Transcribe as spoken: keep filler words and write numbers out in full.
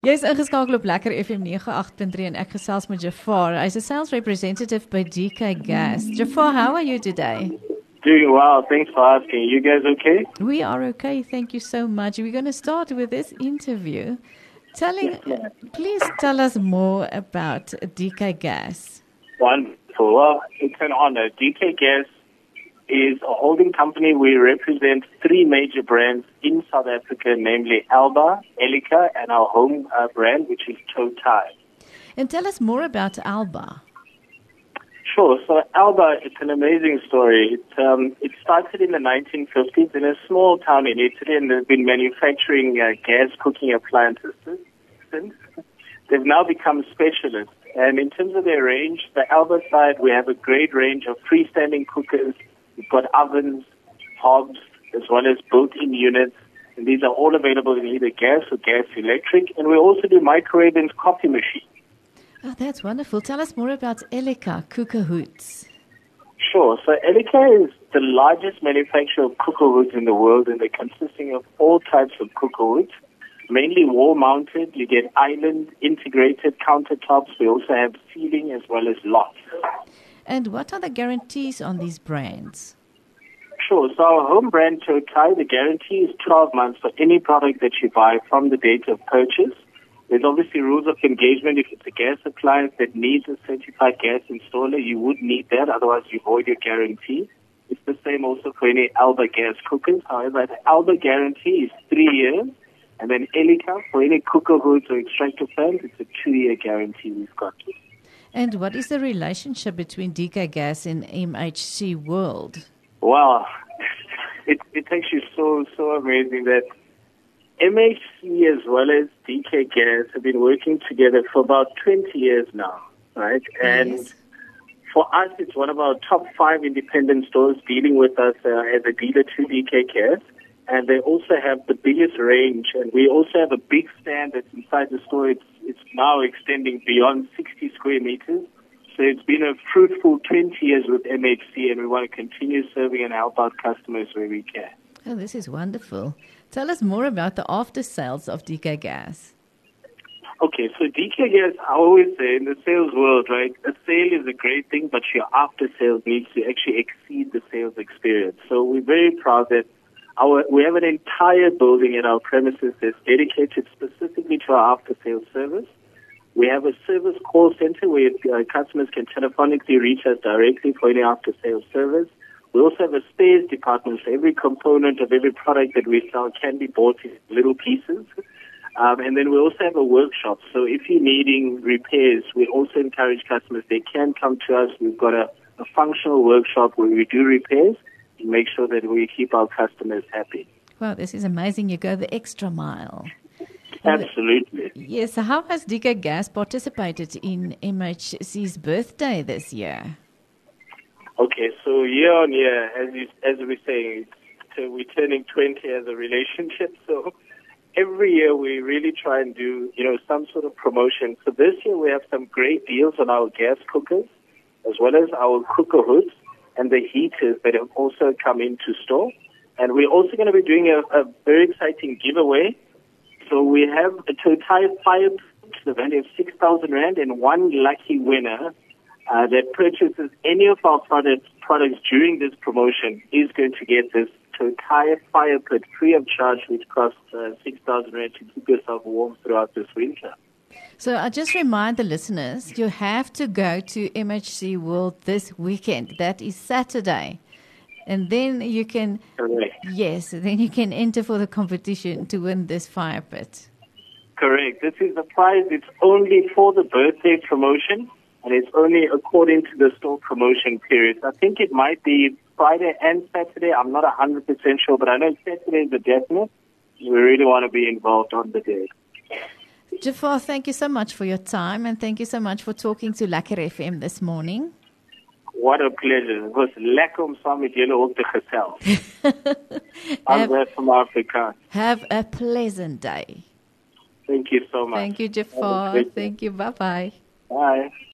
Jy is ingeskakel op Lekker F M nege agt punt drie en ek gesels met Jafar. Hy's a sales representative by D K Gas. Jafar, how are you today? Doing well. Thanks for asking. You guys okay? We are okay. Thank you so much. We're going to start with this interview. Telling, Yes, please tell us more about D K Gas. Wonderful. Well, it's an honor. D K Gas is a holding company. We represent three major brands in South Africa, namely Alba, Elica, and our home uh, brand, which is Totai. And tell us more about Alba. Sure. So Alba, it's an amazing story. It, um, it started in the nineteen fifties in a small town in Italy, and they've been manufacturing uh, gas cooking appliances since. They've now become specialists. And in terms of their range, the Alba side, we have a great range of freestanding cookers. We've got ovens, hobs, as well as built-in units. And these are all available in either gas or gas electric. And we also do microwave and coffee machines. Oh, that's wonderful. Tell us more about Elica cooker hoods. Sure. So Elica is the largest manufacturer of cooker hoods in the world, and they're consisting of all types of cooker hoods, mainly wall-mounted. You get island integrated countertops. We also have ceiling as well as lofts. And what are the guarantees on these brands? Sure. So our home brand, Totai, the guarantee is twelve months for any product that you buy from the date of purchase. There's obviously rules of engagement. If it's a gas appliance that needs a certified gas installer, you would need that. Otherwise, you void your guarantee. It's the same also for any Alba gas cookers. However, the Alba guarantee is three years. And then Elica, for any cooker hoods or extractor fans, it's a two-year guarantee we've got. And what is the relationship between D K Gas and M H C World? Wow. It, it's actually so, so amazing that M H C as well as D K Gas have been working together for about twenty years now, right? And Yes. for us, it's one of our top five independent stores dealing with us uh, as a dealer to D K Gas. And they also have the biggest range. And we also have a big stand that's inside the store. It's, it's now extending beyond sixty square meters. So it's been a fruitful twenty years with M H C, and we want to continue serving and help out customers where we can. Oh, this is wonderful. Tell us more about the after sales of D K Gas. Okay, so D K Gas, I always say in the sales world, right, a sale is a great thing, but your after sales needs to actually exceed the sales experience. So we're very proud that our we have an entire building in our premises that's dedicated specifically to our after sales service. We have a service call center where uh, customers can telephonically reach us directly for any after sales service. We also have a spares department, so every component of every product that we sell can be bought in little pieces. Um, and then we also have a workshop. So if you're needing repairs, we also encourage customers, they can come to us. We've got a, a functional workshop where we do repairs and make sure that we keep our customers happy. Wow, this is amazing. You go the extra mile. Absolutely. Yes, so how has D K Gas participated in M H C's birthday this year? Okay, so year on year, as you, as we're saying, so we're turning twenty as a relationship. So every year we really try and do, you know, some sort of promotion. So this year we have some great deals on our gas cookers, as well as our cooker hoods and the heaters that have also come into store. And we're also going to be doing a, a very exciting giveaway. So we have a Totai fire pit to the value of six thousand rand, and one lucky winner uh, that purchases any of our products, products during this promotion is going to get this Totai fire pit free of charge, which costs uh, six thousand rand to keep yourself warm throughout this winter. So I just remind the listeners, you have to go to M H C World this weekend. That is Saturday. And then you can, Correct. yes, then you can enter for the competition to win this fire pit. Correct. This is the prize. It's only for the birthday promotion, and it's only according to the store promotion period. I think it might be Friday and Saturday. I'm not one hundred percent sure, but I know Saturday is a definite. We really want to be involved on the day. Jafar, thank you so much for your time, and thank you so much for talking to Lekker F M this morning. What a pleasure. It was lekker om saam met julle ook te gesels. I'm there from Africa. Have a pleasant day. Thank you so much. Thank you, Jafar. Thank you. Bye-bye. Bye.